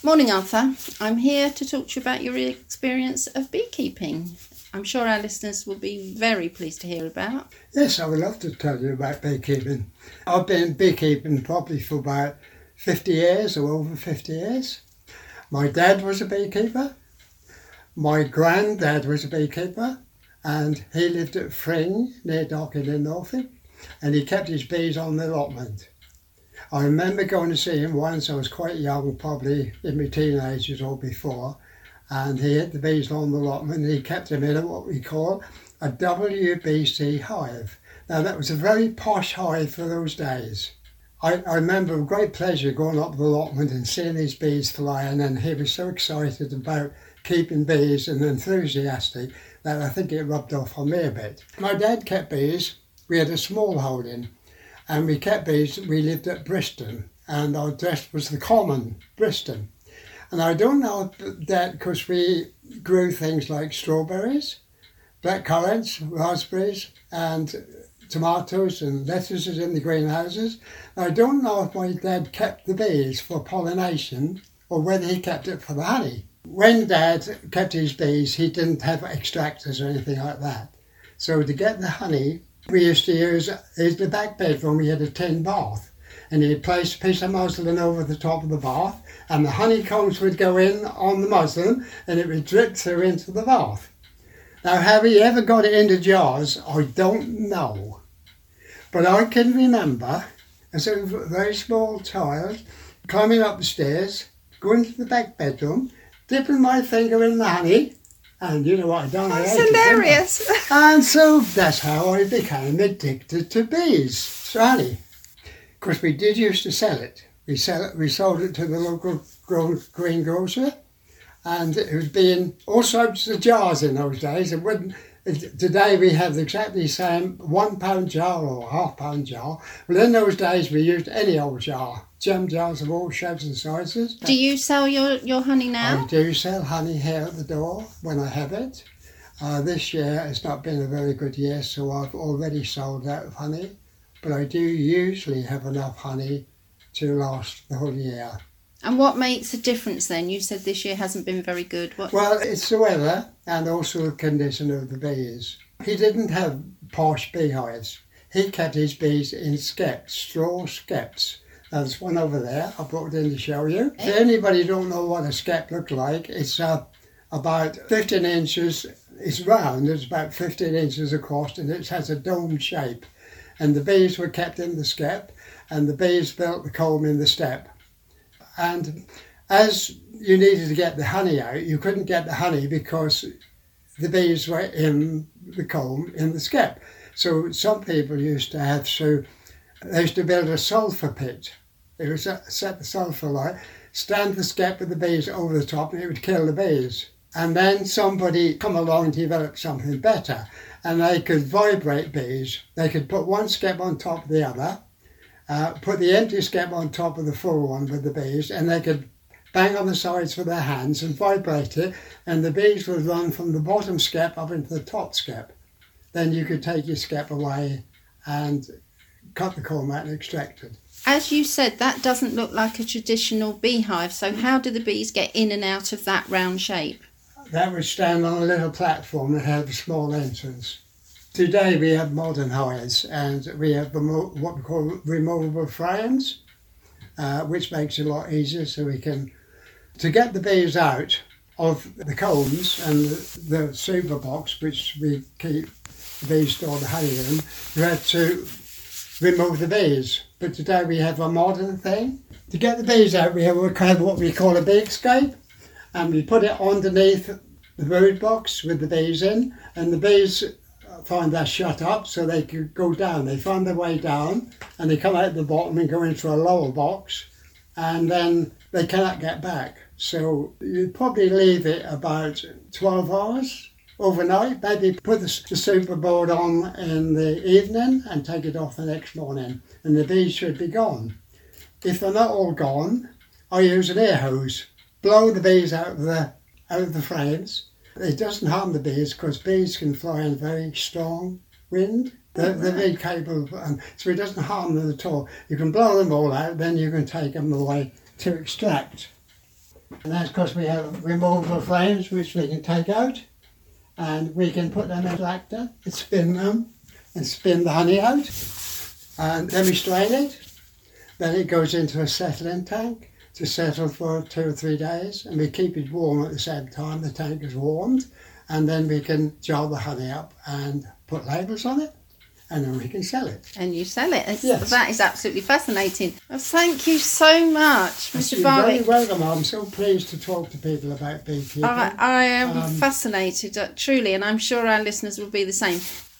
Morning, Arthur. I'm here to talk to you about your experience of beekeeping. I'm sure our listeners will be very pleased to hear about. Yes, I would love to tell you about beekeeping. I've been beekeeping probably for about 50 years or over 50 years. My dad was a beekeeper. My granddad was a beekeeper, and he lived at Fring near Docking in Norfolk, and he kept his bees on the allotment. I remember going to see him once. I was quite young, probably in my teenagers or before, and he had the bees on the allotment and he kept them in what we call a WBC hive. Now that was a very posh hive for those days. I remember with great pleasure going up the allotment and seeing these bees flying, and he was so excited about keeping bees and enthusiastic that I think it rubbed off on me a bit. My dad kept bees. We had a small holding. And we kept bees. We lived at Bristol, and our address was the Common, Bristol. And I don't know that because we grew things like strawberries, blackcurrants, raspberries, and tomatoes and lettuces in the greenhouses. I don't know if my dad kept the bees for pollination or whether he kept it for the honey. When Dad kept his bees, he didn't have extractors or anything like that. So to get the honey, we used to use the back bedroom. We had a tin bath, and he'd place a piece of muslin over the top of the bath, and the honeycombs would go in on the muslin, and it would drip through into the bath. Now, have he ever got it into jars? I don't know. But I can remember, as a very small child, climbing up the stairs, going to the back bedroom, dipping my finger in the honey, and you know what I've done? That's hilarious. And so that's how I became addicted to bees. So honey. Of course, we did used to sell it. We sold it to the local greengrocer, and it was being all sorts of jars in those days. Today we have exactly the same £1 jar or £half jar. Well, in those days we used any old jar. Gem jars of all shapes and sizes. Do you sell your honey now? I do sell honey here at the door when I have it. This year it's not been a very good year, so I've already sold out of honey. But I do usually have enough honey to last the whole year. And what makes a difference then? You said this year hasn't been very good. Well, it's the weather and also the condition of the bees. He didn't have posh beehives. He kept his bees in skeps, straw skeps. There's one over there. I brought it in to show you. If anybody don't know what a skep looks like, it's about 15 inches. It's round. It's about 15 inches across, and it has a dome shape. And the bees were kept in the skep, and the bees built the comb in the step. And as you needed to get the honey out, you couldn't get the honey because the bees were in the comb in the skep. So some people used to build a sulphur pit. They would set the sulphur light, stand the skep with the bees over the top, and it would kill the bees. And then somebody come along and develop something better, and they could vibrate bees. They could put one skep on top of the other, put the empty skep on top of the full one with the bees, and they could bang on the sides with their hands and vibrate it, and the bees would run from the bottom skep up into the top skep. Then you could take your skep away and cut the comb out and extract it. As you said, that doesn't look like a traditional beehive, so how do the bees get in and out of that round shape? That would stand on a little platform that had a small entrance. Today we have modern hives, and we have what we call removable frames, which makes it a lot easier, so we can, to get the bees out of the combs and the super box, which we keep the bees store the honey in, you have to remove the bees. But today we have a modern thing. To get the bees out, we have what we call a bee escape, and we put it underneath the brood box with the bees in, and the bees find that shut up so they could go down. They find their way down, and they come out the bottom and go into a lower box, and then they cannot get back. So you'd probably leave it about 12 hours overnight, maybe put the super board on in the evening and take it off the next morning, and the bees should be gone. If they're not all gone, I use an air hose, blow the bees out of the frames. It doesn't harm the bees because bees can fly in very strong wind. They're very capable, and so it doesn't harm them at all. You can blow them all out, then you can take them away to extract. And that's because we have removable frames which we can take out, and we can put them in a tractor and spin them and spin the honey out. And then we strain it. Then it goes into a settling tank to settle for 2 or 3 days, and we keep it warm at the same time the tank is warmed, and then we can jar the honey up and put labels on it, and then we can sell it. And you sell it. Yes. That is absolutely fascinating. Well, thank you so much, Mr. You're very Barwick. welcome. I'm so pleased to talk to people about beekeeping. I am fascinated, truly, and I'm sure our listeners will be the same.